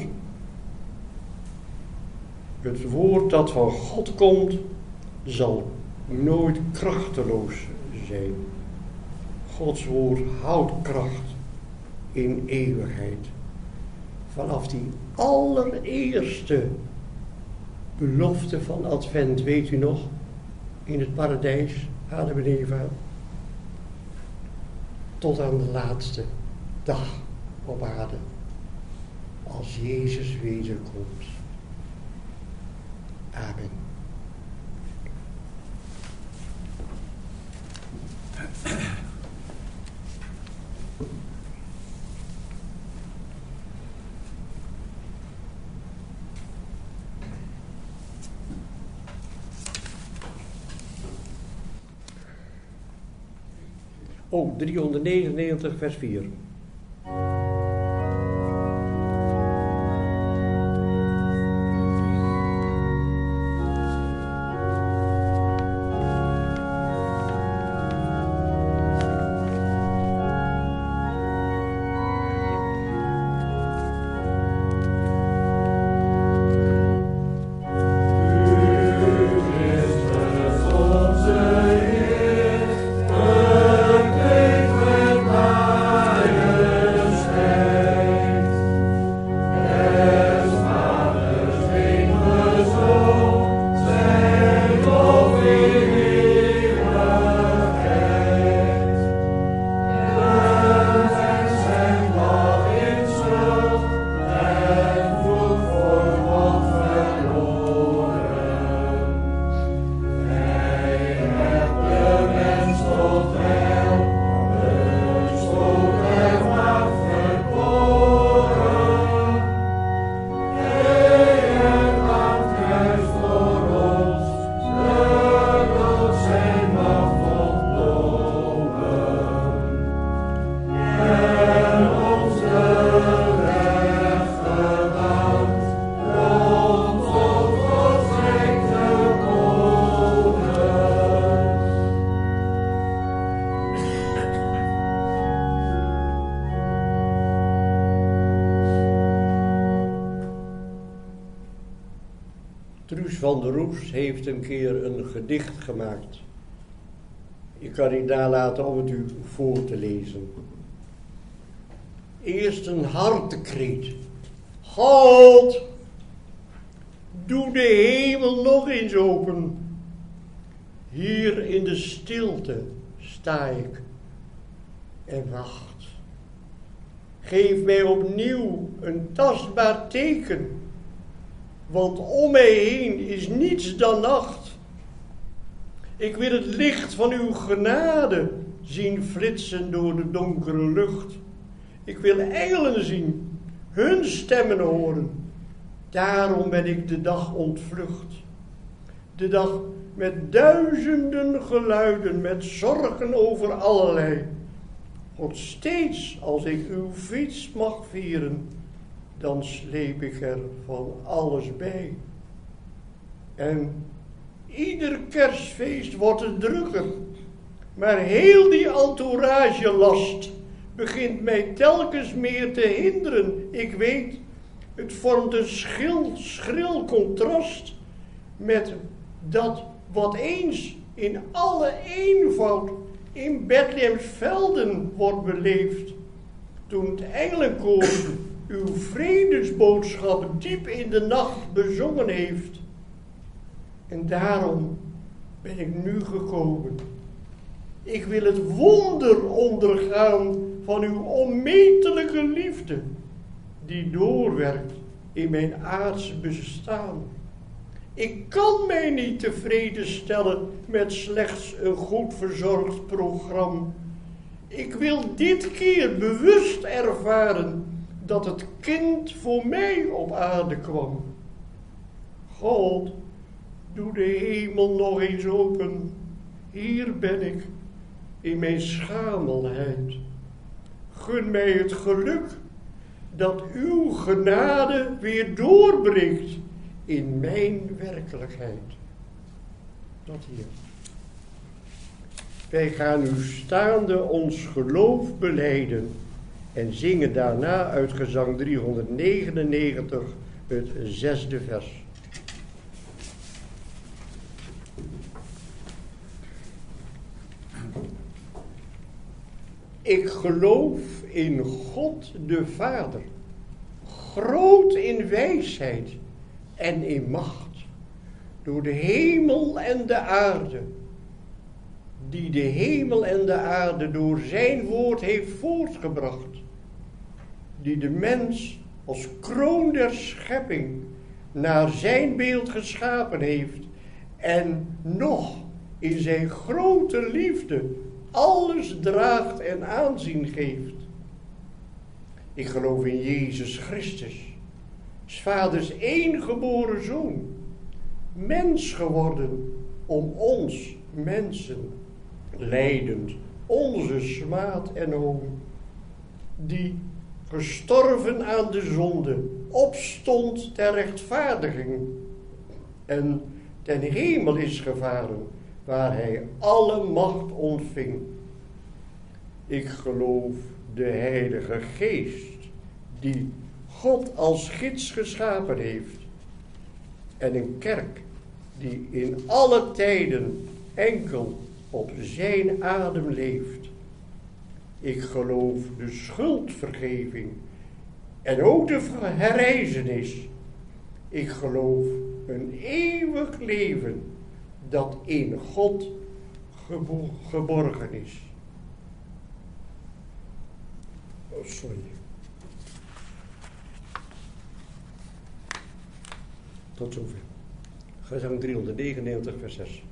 Het woord dat van God komt, zal nooit krachteloos zijn. Gods woord houdt kracht in eeuwigheid. Vanaf die allereerste belofte van Advent, weet u nog, in het paradijs, Adam en Eva, tot aan de laatste dag op aarde, als Jezus wederkomt. Amen. Oh, driehonderdnegenennegentig vers vier. Truus van der Roes heeft een keer een gedicht gemaakt. Ik kan niet nalaten om het u voor te lezen. Eerst een hartekreet. God, doe de hemel nog eens open. Hier in de stilte sta ik en wacht. Geef mij opnieuw een tastbaar teken, want om mij heen is niets dan nacht. Ik wil het licht van uw genade zien flitsen door de donkere lucht. Ik wil engelen zien, hun stemmen horen. Daarom ben ik de dag ontvlucht. De dag met duizenden geluiden, met zorgen over allerlei. God, steeds als ik uw fiets mag vieren, dan sleep ik er van alles bij. En ieder kerstfeest wordt het drukker, maar heel die entourage last begint mij telkens meer te hinderen. Ik weet, het vormt een schil, schril contrast met dat wat eens in alle eenvoud in Bethlehems velden wordt beleefd, toen het engelenkoor uw vredesboodschap diep in de nacht bezongen heeft. En daarom ben ik nu gekomen. Ik wil het wonder ondergaan van uw onmetelijke liefde, die doorwerkt in mijn aardse bestaan. Ik kan mij niet tevreden stellen met slechts een goed verzorgd programma. Ik wil dit keer bewust ervaren dat het kind voor mij op aarde kwam. God, doe de hemel nog eens open. Hier ben ik, in mijn schamelheid. Gun mij het geluk dat uw genade weer doorbreekt in mijn werkelijkheid. Dat hier. Wij gaan u staande ons geloof belijden en zingen daarna uit gezang driehonderdnegenennegentig het zesde vers. Ik geloof in God de Vader, groot in wijsheid en in macht, door de hemel en de aarde, die de hemel en de aarde door zijn woord heeft voortgebracht, die de mens als kroon der schepping naar zijn beeld geschapen heeft en nog in zijn grote liefde alles draagt en aanzien geeft. Ik geloof in Jezus Christus, 's Vaders eengeboren Zoon, mens geworden om ons mensen, lijdend onze smaad en hoon, die gestorven aan de zonde, opstond ter rechtvaardiging en ten hemel is gevaren, waar hij alle macht ontving. Ik geloof de Heilige Geest, die God als gids geschapen heeft, en een kerk die in alle tijden enkel op zijn adem leeft. Ik geloof de schuldvergeving en ook de herrijzenis. Ik geloof een eeuwig leven dat in God gebo- geborgen is. Oh, sorry. Tot zover. Gezang driehonderdnegenennegentig, vers zes.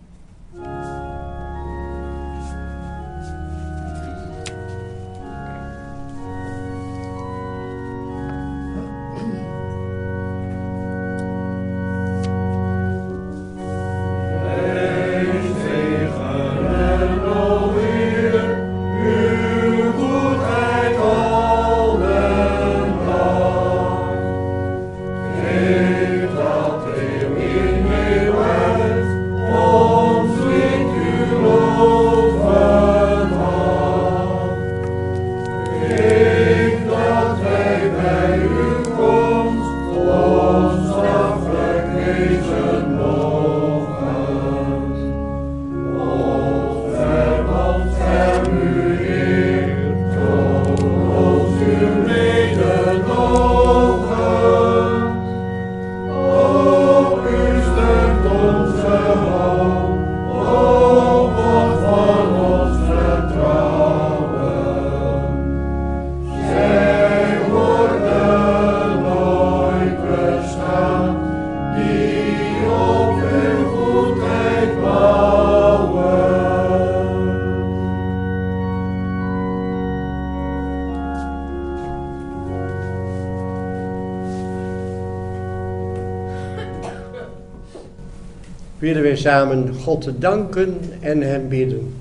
Willen wij samen God te danken en hem bidden.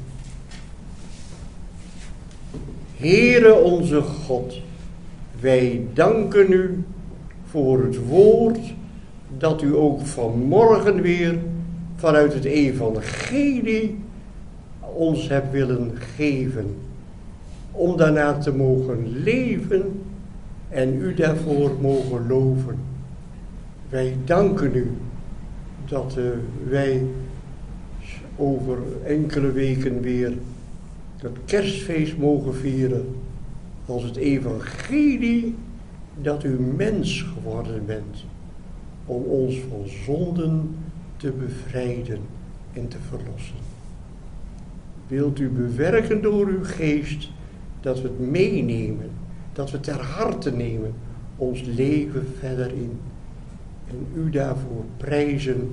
Heere onze God, wij danken u voor het woord dat u ook vanmorgen weer vanuit het evangelie ons hebt willen geven. Om daarna te mogen leven en u daarvoor mogen loven. Wij danken u dat uh, wij over enkele weken weer het kerstfeest mogen vieren als het evangelie dat u mens geworden bent om ons van zonden te bevrijden en te verlossen. Wilt u bewerken door uw geest dat we het meenemen, dat we ter harte nemen ons leven verder in en u daarvoor prijzen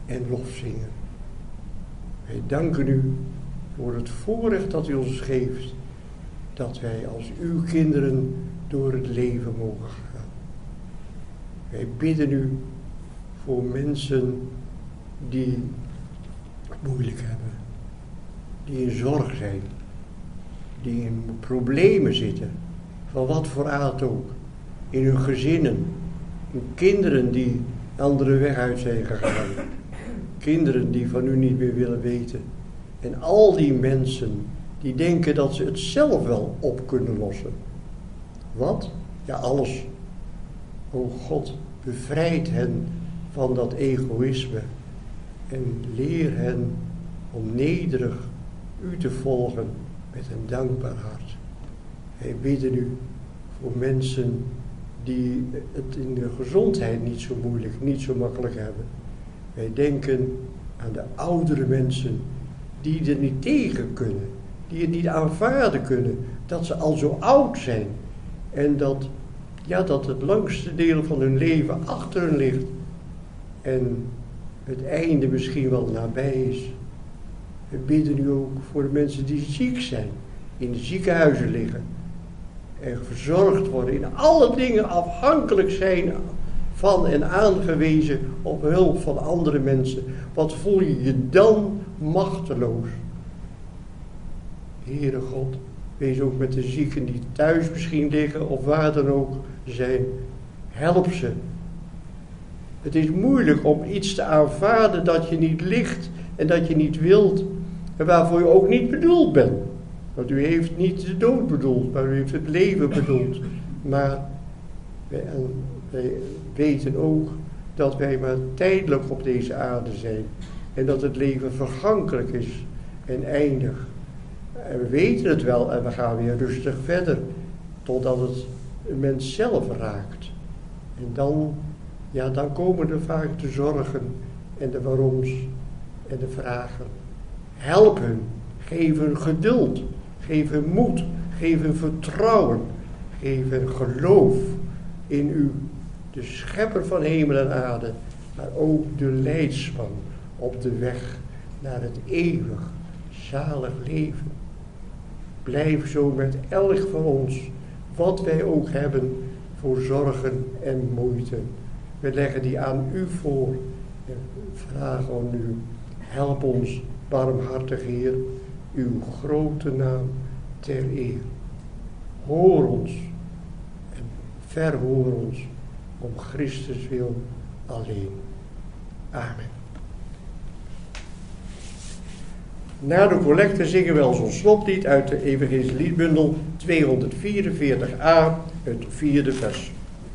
en lof zingen. Wij danken u voor het voorrecht dat u ons geeft, dat wij als uw kinderen door het leven mogen gaan. Wij bidden u voor mensen die het moeilijk hebben, die in zorg zijn, die in problemen zitten, van wat voor aard ook, in hun gezinnen, in kinderen die de andere weg uit zijn gegaan, kinderen die van u niet meer willen weten, en al die mensen die denken dat ze het zelf wel op kunnen lossen. Wat? Ja, alles. O God, bevrijd hen van dat egoïsme en leer hen om nederig u te volgen met een dankbaar hart. Wij bidden u voor mensen die het in de gezondheid niet zo moeilijk, niet zo makkelijk hebben. Wij denken aan de oudere mensen die er niet tegen kunnen, die het niet aanvaarden kunnen, dat ze al zo oud zijn en dat, ja, dat het langste deel van hun leven achter hun ligt en het einde misschien wel nabij is. We bidden u ook voor de mensen die ziek zijn, in de ziekenhuizen liggen en verzorgd worden, in alle dingen afhankelijk zijn van en aangewezen op hulp van andere mensen. Wat voel je je dan machteloos? Heere God, wees ook met de zieken die thuis misschien liggen of waar dan ook zijn. Help ze. Het is moeilijk om iets te aanvaarden dat je niet ligt en dat je niet wilt en waarvoor je ook niet bedoeld bent. Want u heeft niet de dood bedoeld, maar u heeft het leven bedoeld. Maar wij, wij weten ook dat wij maar tijdelijk op deze aarde zijn en dat het leven vergankelijk is en eindig. En we weten het wel en we gaan weer rustig verder totdat het een mens zelf raakt. En dan, ja, dan komen er vaak de zorgen en de waaroms en de vragen. Help hun, geef hun geduld, geef hun moed, geef hun vertrouwen, geef hun geloof in u, de schepper van hemel en aarde, maar ook de leidsman op de weg naar het eeuwig zalig leven. Blijf zo met elk van ons, wat wij ook hebben, voor zorgen en moeite. We leggen die aan u voor en vragen aan u, help ons, barmhartig Heer, uw grote naam ter eer. Hoor ons en verhoor ons om Christus wil alleen. Amen. Na de collecte zingen we ons slotlied uit de Evangelische liedbundel tweehonderdvierenveertig a, het vierde vers.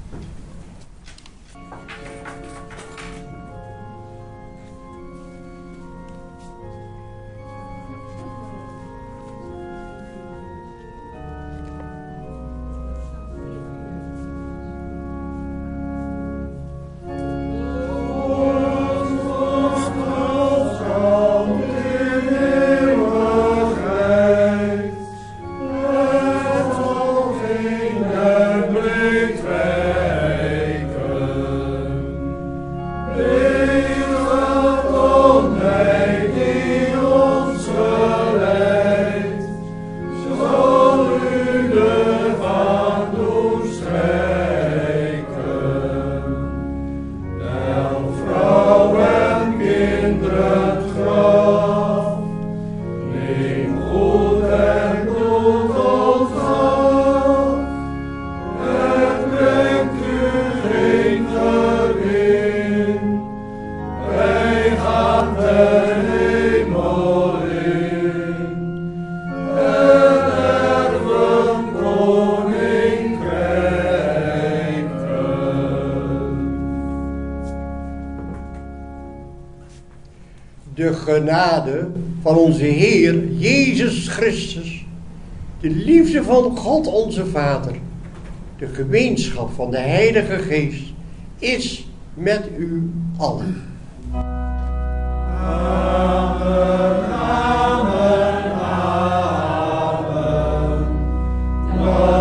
De genade van onze Heer Jezus Christus, de liefde van God onze Vader, de gemeenschap van de Heilige Geest is met u allen. Amen, amen, amen.